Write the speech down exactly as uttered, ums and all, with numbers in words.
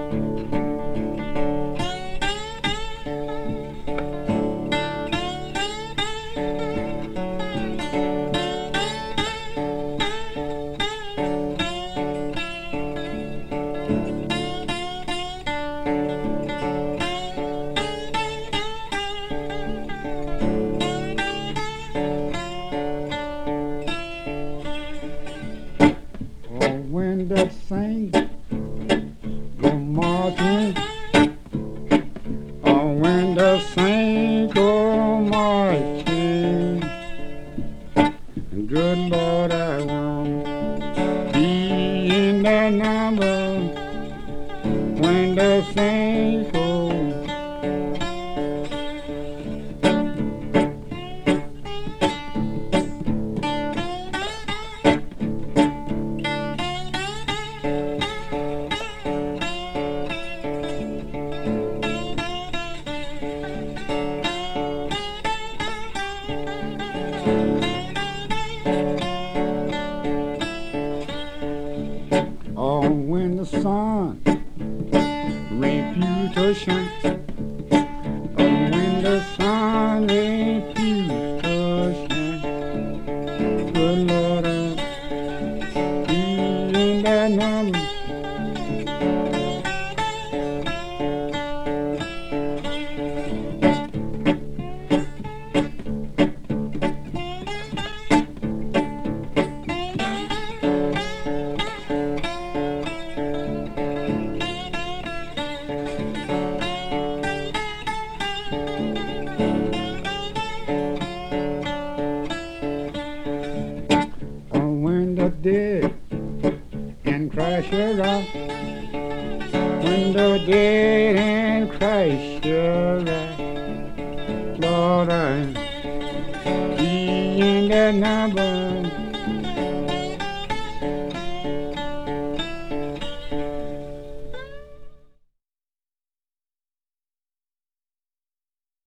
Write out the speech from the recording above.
Oh, when the saints go marching, oh, when the saints go marching, good Lord, I want to be in that number when the saints go. Oh, when the sun refused to shine, oh, when the sun refused to shine, good Lord, I'll be in that number. Oh, when the dead and Christ shall rise, when the dead and Christ shall rise, Lord, I'll be in that number